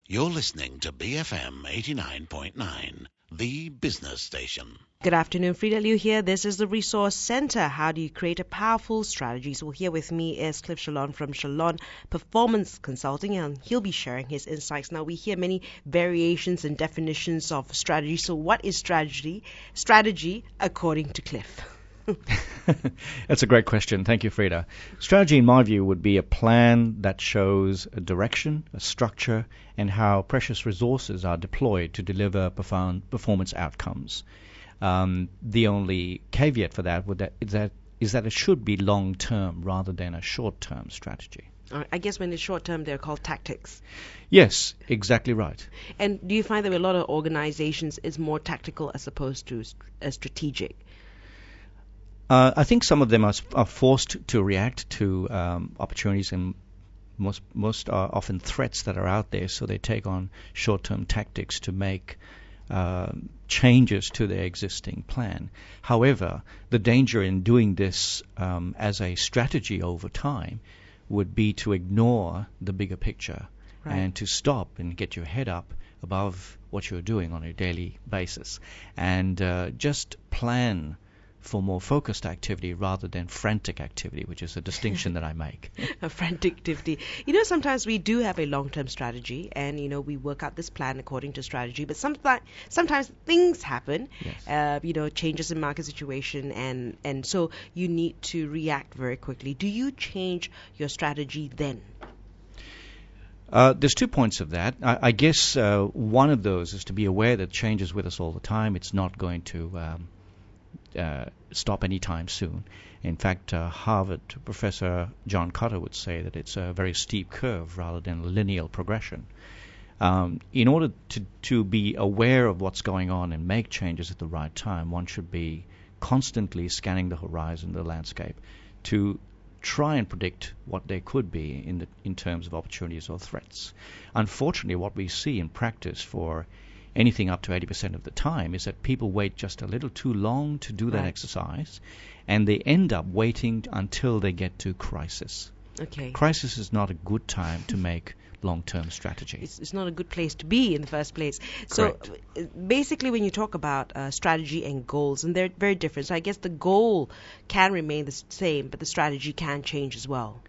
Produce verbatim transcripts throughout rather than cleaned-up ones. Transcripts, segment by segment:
You're listening to B F M eighty-nine point nine, the business station. Good afternoon, Frida Liu here. This is the Resource Center. How do you create a powerful strategy? So here with me is Cliff Shalon from Shalon Performance Consulting, and he'll be sharing his insights. Now, we hear many variations and definitions of strategy. So what is strategy? Strategy, according to Cliff. That's a great question. Thank you, Frida. Strategy, in my view, would be a plan that shows a direction, a structure, and how precious resources are deployed to deliver profound performance outcomes. Um, the only caveat for that, would that, is, that is that it should be long-term rather than a short-term strategy. Uh, I guess when it's short-term, they're called tactics. Yes, exactly right. And do you find that with a lot of organizations, it's more tactical as opposed to st- uh, strategic? Uh, I think some of them are, are forced to react to um, opportunities and most most are often threats that are out there, so they take on short-term tactics to make uh, changes to their existing plan. However, the danger in doing this um, as a strategy over time would be to ignore the bigger picture right. and to stop and get your head up above what you're doing on a daily basis and uh, just plan for more focused activity rather than frantic activity, which is a distinction that I make. A frantic activity. You know, sometimes we do have a long-term strategy and, you know, we work out this plan according to strategy, but sometimes sometimes things happen, yes. uh, you know, changes in market situation, and, and so you need to react very quickly. Do you change your strategy then? Uh, there's two points of that. I, I guess uh, one of those is to be aware that change is with us all the time. It's not going to um, Uh, stop anytime soon. In fact, uh, Harvard professor John Kotter would say that it's a very steep curve rather than a linear progression. Um, in order to, to be aware of what's going on and make changes at the right time, one should be constantly scanning the horizon, the landscape, to try and predict what there could be in, the, in terms of opportunities or threats. Unfortunately, what we see in practice for anything up to eighty percent of the time is that people wait just a little too long to do that right. exercise, and they end up waiting until they get to crisis. Okay. Crisis is not a good time to make long-term strategy. It's, it's not a good place to be in the first place. Correct. So uh, basically when you talk about uh, strategy and goals, and they're very different, so I guess the goal can remain the same, but the strategy can change as well.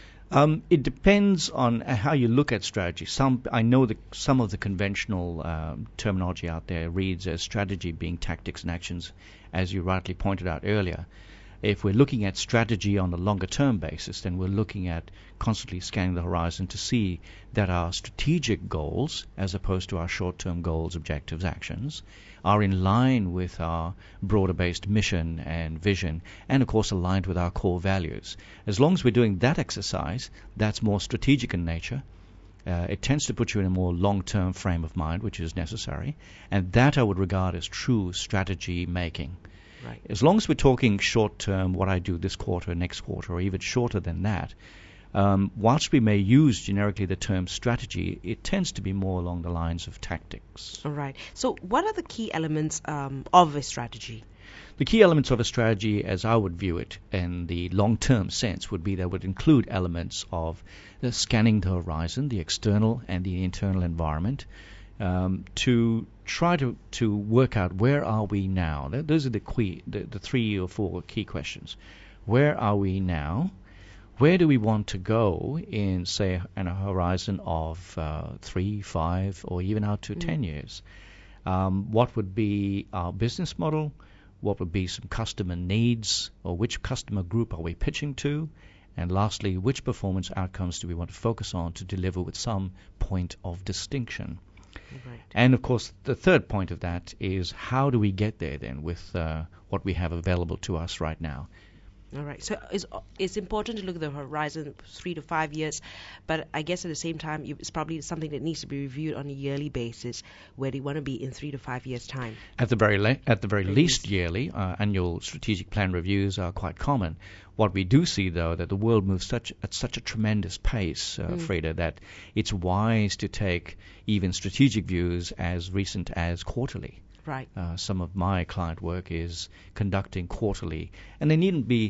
Um, it depends on how you look at strategy. Some I know that some of the conventional um, terminology out there reads as strategy being tactics and actions, as you rightly pointed out earlier. If we're looking at strategy on a longer-term basis, then we're looking at constantly scanning the horizon to see that our strategic goals, as opposed to our short-term goals, objectives, actions, are in line with our broader-based mission and vision, and, of course, aligned with our core values. As long as we're doing that exercise, that's more strategic in nature. Uh, it tends to put you in a more long-term frame of mind, which is necessary, and that I would regard as true strategy making. Right. As long as we're talking short-term, what I do this quarter, next quarter, or even shorter than that, um, whilst we may use generically the term strategy, it tends to be more along the lines of tactics. All right. So what are the key elements um, of a strategy? The key elements of a strategy, as I would view it in the long-term sense, would be that would include elements of the scanning the horizon, the external and the internal environment, Um, to try to, to work out where are we now. Those are the, key, the, the three or four key questions. Where are we now? Where do we want to go in, say, in a horizon of uh, three, five, or even out to mm. ten years? Um, what would be our business model? What would be some customer needs, or which customer group are we pitching to? And lastly, which performance outcomes do we want to focus on to deliver with some point of distinction? Right. And, of course, the third point of that is how do we get there then with uh, what we have available to us right now? All right. So it's, it's important to look at the horizon three to five years, but I guess at the same time, you, it's probably something that needs to be reviewed on a yearly basis. Where do you want to be in three to five years' time? At the very le- at the very Very least, least. yearly, uh, annual strategic plan reviews are quite common. What we do see, though, that the world moves such at such a tremendous pace, uh, Mm. Frida, that it's wise to take even strategic views as recent as quarterly. Right. Uh, some of my client work is conducting quarterly, and they needn't be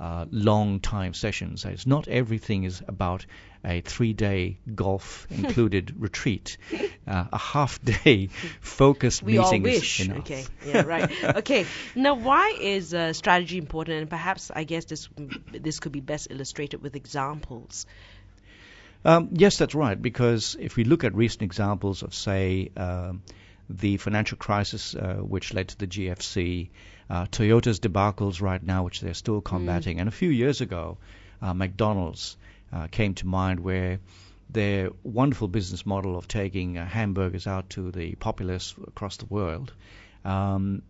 uh, long time sessions. It's not everything is about a three-day golf included retreat. Uh, a half-day focused we meeting all wish. is enough. Okay, yeah, right. Okay, now why is uh, strategy important? And perhaps I guess this this could be best illustrated with examples. Um, yes, that's right. Because if we look at recent examples of, say, um, the financial crisis, uh, which led to the G F C, uh, Toyota's debacles right now, which they're still combating, mm. and a few years ago, uh, McDonald's uh, came to mind, where their wonderful business model of taking uh, hamburgers out to the populace across the world um,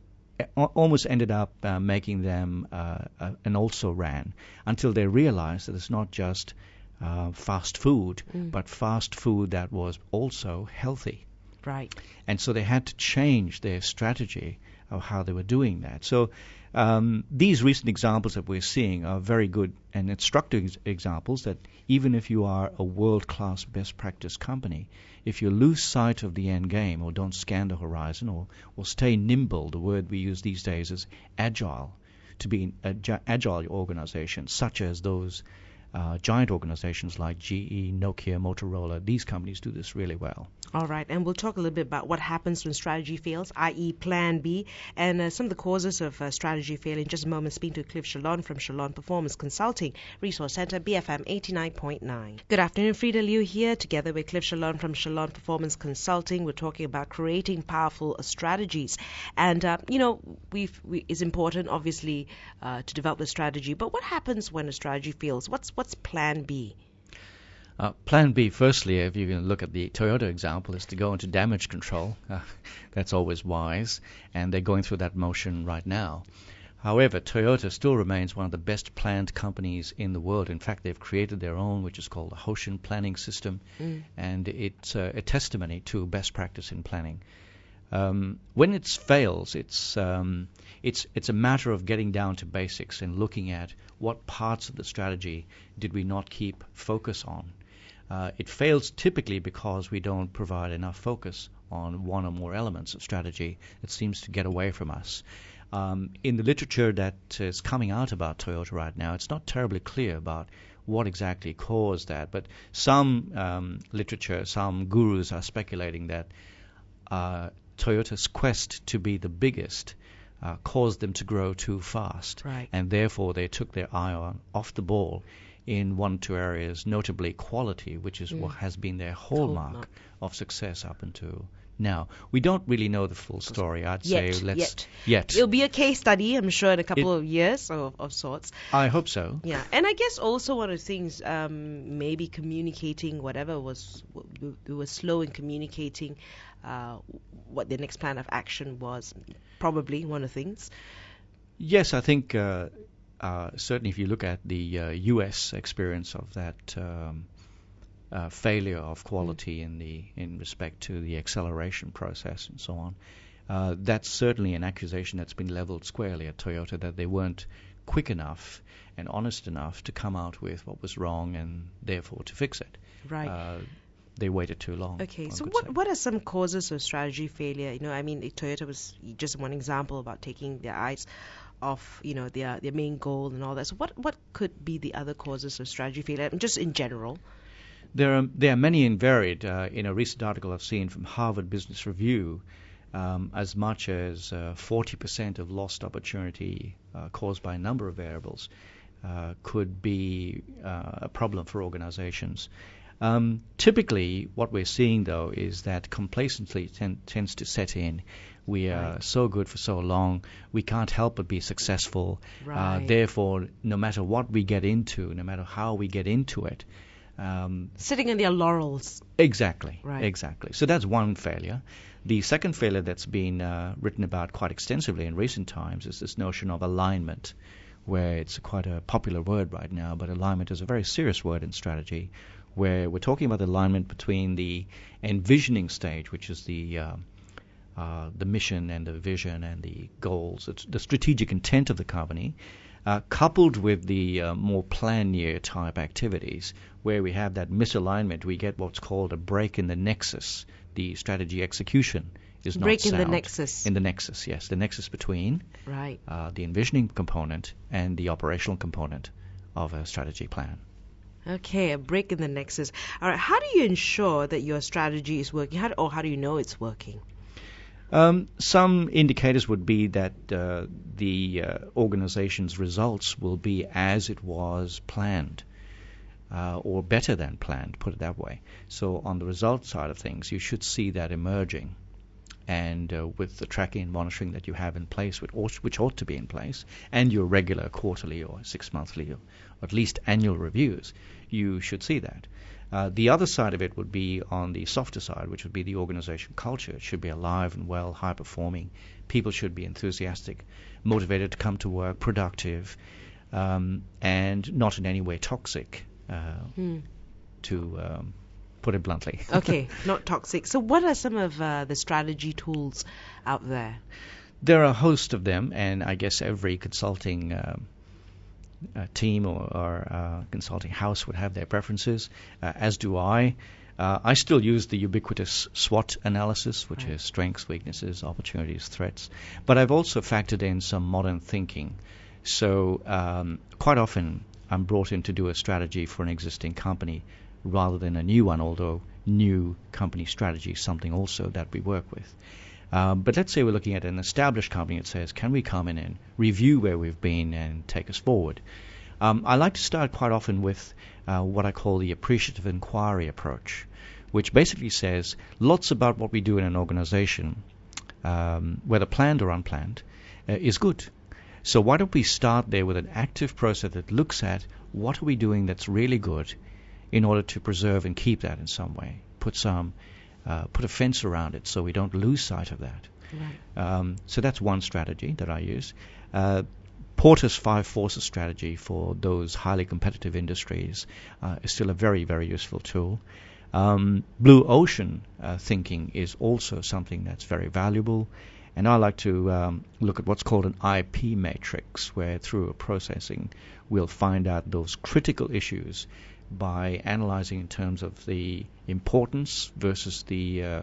almost ended up uh, making them uh, uh, an also-ran, until they realized that it's not just uh, fast food, mm. but fast food that was also healthy. Right. And so they had to change their strategy of how they were doing that. So um, these recent examples that we're seeing are very good and instructive ex- examples that even if you are a world-class best practice company, if you lose sight of the end game or don't scan the horizon or, or stay nimble, the word we use these days is agile, to be an agile organization, such as those Uh, giant organizations like G E, Nokia, Motorola, these companies do this really well. All right, and we'll talk a little bit about what happens when strategy fails, that is Plan B, and uh, some of the causes of uh, strategy failure in just a moment. Speaking to Cliff Chalon from Chalon Performance Consulting Resource Center, B F M eighty-nine point nine. Good afternoon, Frida Liu here, together with Cliff Chalon from Chalon Performance Consulting. We're talking about creating powerful uh, strategies, and uh, you know, we've, we it's important, obviously, uh, to develop the strategy. But what happens when a strategy fails? What's what's Plan B? Uh, plan B, firstly, if you can look at the Toyota example, is to go into damage control. Uh, that's always wise, and they're going through that motion right now. However, Toyota still remains one of the best planned companies in the world. In fact, they've created their own, which is called the Hoshin planning system, mm. and it's uh, a testimony to best practice in planning. Um, when it fails, it's um, it's it's a matter of getting down to basics and looking at what parts of the strategy did we not keep focus on. Uh, it fails typically because we don't provide enough focus on one or more elements of strategy. It seems to get away from us. Um, in the literature that is coming out about Toyota right now, it's not terribly clear about what exactly caused that, but some um, literature, some gurus are speculating that uh, Toyota's quest to be the biggest uh, caused them to grow too fast, right. and therefore they took their eye on off the ball in one or two areas, notably quality, which is mm. what has been their hallmark, hallmark of success up until now. We don't really know the full story. I'd yet, say let's yet. yet. It'll be a case study, I'm sure, in a couple it, of years of, of sorts. I hope so. Yeah, and I guess also one of the things, um, maybe communicating whatever was, we were slow in communicating uh, what the next plan of action was. Probably one of the things. Yes, I think uh, uh, certainly if you look at the uh, U S experience of that um, uh, failure of quality mm. in the in respect to the acceleration process and so on, uh, that's certainly an accusation that's been leveled squarely at Toyota, that they weren't quick enough and honest enough to come out with what was wrong and therefore to fix it. Right. Uh, they waited too long. Okay, so what say. what are some causes of strategy failure? You know, I mean, Toyota was just one example about taking their eyes off, you know, their their main goal and all that. So what what could be the other causes of strategy failure, just in general? There are there are many and varied. Uh, in a recent article I've seen from Harvard Business Review, um, as much as uh, forty percent of lost opportunity uh, caused by a number of variables uh, could be uh, a problem for organizations. Um, typically, what we're seeing, though, is that complacency ten- tends to set in. We are right. so good for so long, we can't help but be successful. Right. Uh, therefore, no matter what we get into, no matter how we get into it, um, sitting in their laurels. Exactly. Right. Exactly. So that's one failure. The second failure that's been uh, written about quite extensively in recent times is this notion of alignment, where it's quite a popular word right now, but alignment is a very serious word in strategy, where we're talking about the alignment between the envisioning stage, which is the uh, uh, the mission and the vision and the goals, it's the strategic intent of the company, uh, coupled with the uh, more plan year type activities, where we have that misalignment, we get what's called a break in the nexus. The strategy execution is not Break sound. in the nexus. In the nexus, yes. The nexus between Right. uh, the envisioning component and the operational component of a strategy plan. Okay, a break in the nexus. All right. How do you ensure that your strategy is working? How do, or how do you know it's working? Um, some indicators would be that uh, the uh, organization's results will be as it was planned, uh, or better than planned, put it that way. So on the result side of things, you should see that emerging. And uh, with the tracking and monitoring that you have in place, which ought, which ought to be in place, and your regular quarterly or six-monthly or at least annual reviews, you should see that. Uh, the other side of it would be on the softer side, which would be the organization culture. It should be alive and well, high-performing. People should be enthusiastic, motivated to come to work, productive, um, and not in any way toxic, uh, Hmm. to um, put it bluntly. Okay, not toxic. So what are some of uh, the strategy tools out there? There are a host of them, and I guess every consulting um, uh, team or, or uh, consulting house would have their preferences, uh, as do I. Uh, I still use the ubiquitous SWOT analysis, which Right. is strengths, weaknesses, opportunities, threats. But I've also factored in some modern thinking. So um, quite often I'm brought in to do a strategy for an existing company rather than a new one, although new company strategy is something also that we work with. Um, but let's say we're looking at an established company that says, can we come in and review where we've been and take us forward? Um, I like to start quite often with uh, what I call the appreciative inquiry approach, which basically says lots about what we do in an organization, um, whether planned or unplanned, uh, is good. So why don't we start there with an active process that looks at what are we doing that's really good in order to preserve and keep that in some way, put some, uh, put a fence around it so we don't lose sight of that. Right. Um, so that's one strategy that I use. Uh, Porter's Five Forces strategy for those highly competitive industries uh, is still a very, very useful tool. Um, Blue Ocean uh, thinking is also something that's very valuable. And I like to um, look at what's called an I P matrix, where through a processing we'll find out those critical issues by analyzing in terms of the importance versus the uh,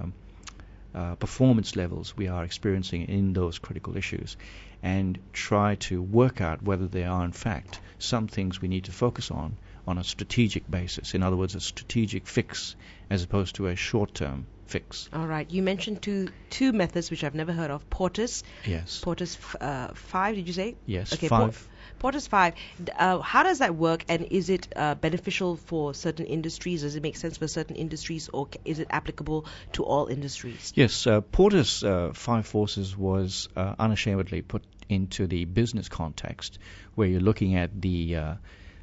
uh, performance levels we are experiencing in those critical issues, and try to work out whether there are in fact some things we need to focus on on a strategic basis. In other words, a strategic fix as opposed to a short-term fix. All right. You mentioned two two methods which I've never heard of. Porter's. Yes. Porter's f- uh, five. Did you say? Yes. Okay. Five. Por- Porter's five. D- Uh, how does that work? And is it uh, beneficial for certain industries? Does it make sense for certain industries, or c- is it applicable to all industries? Yes, uh, Porter's uh, Five Forces was uh, unashamedly put into the business context, where you're looking at the uh,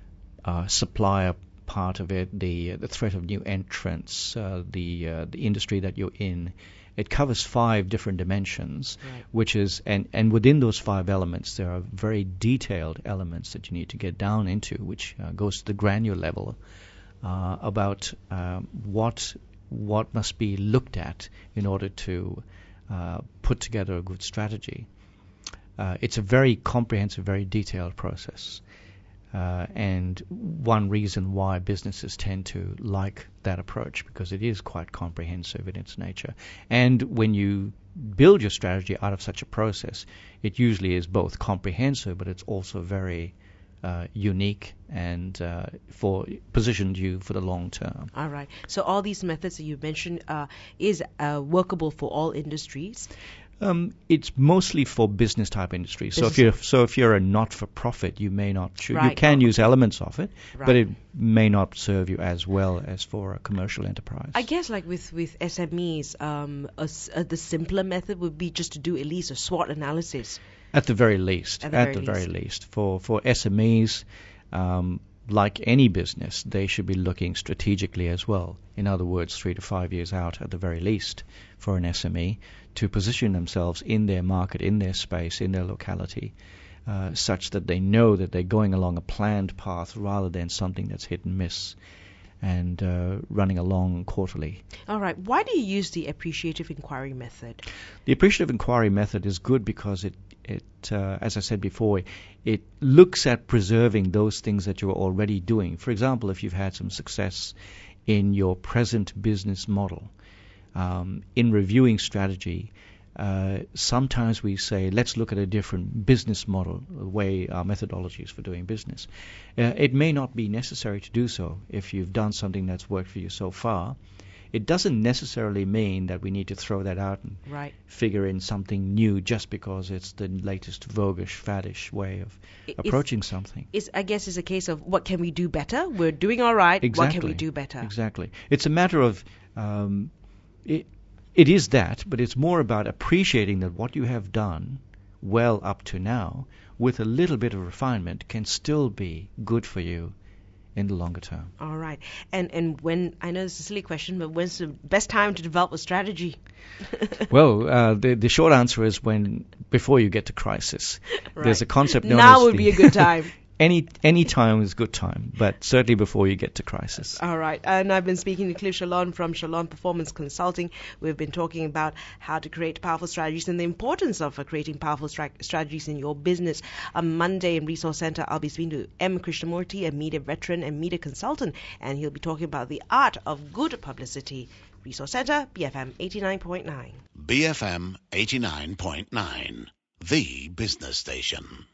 uh, supplier part of it, the the threat of new entrants, uh, the uh, the industry that you're in. It covers five different dimensions, Right. which is and and within those five elements, there are very detailed elements that you need to get down into, which uh, goes to the granular level uh, about um, what what must be looked at in order to uh, put together a good strategy. Uh, it's a very comprehensive, very detailed process. Uh, and one reason why businesses tend to like that approach, because it is quite comprehensive in its nature. And when you build your strategy out of such a process, it usually is both comprehensive, but it's also very uh, unique and uh, for positioned you for the long term. All right. So all these methods that you mentioned uh, is uh, workable for all industries. Um, it's mostly for business type industries. So if Business- you're so if you're a not-for-profit, you may not choose. You Right. can use elements of it, but Right. it may not serve you as well as for a commercial enterprise. I guess like with, with S M Es, um, a s- uh, the simpler method would be just to do at least a SWOT analysis. At the very least. At the very very least. For for S M Es, um, like any business, they should be looking strategically as well. In other words, three to five years out at the very least for an S M E to position themselves in their market, in their space, in their locality, uh, such that they know that they're going along a planned path rather than something that's hit and miss and uh, running along quarterly. All right. Why do you use the appreciative inquiry method? The appreciative inquiry method is good because it it uh, as I said before, it looks at preserving those things that you're already doing. For example, if you've had some success in your present business model, um, in reviewing strategy, uh, sometimes we say, let's look at a different business model, the way our methodologies for doing business. Uh, it may not be necessary to do so if you've done something that's worked for you so far. It doesn't necessarily mean that we need to throw that out and Right. figure in something new just because it's the latest voguish, faddish way of It's- approaching something. It's, I guess it's a case of what can we do better? We're doing all right. Exactly. What can we do better? Exactly. It's a matter of, um, it, it is that, but it's more about appreciating that what you have done well up to now, with a little bit of refinement, can still be good for you in the longer term. All right. And and when, I know it's a silly question, but when's the best time to develop a strategy? Well, uh, the the short answer is when before you get to crisis. Right. There's a concept known Now as would the- be a good time. any any time is good time, but certainly before you get to crisis. All right. And I've been speaking to Cliff Shalon from Shalon Performance Consulting. We've been talking about how to create powerful strategies and the importance of uh, creating powerful stra- strategies in your business. On Monday in Resource Center, I'll be speaking to M. Krishnamurti, a media veteran and media consultant, and he'll be talking about the art of good publicity. Resource Center, B F M eighty-nine point nine. B F M eighty-nine point nine, the business station.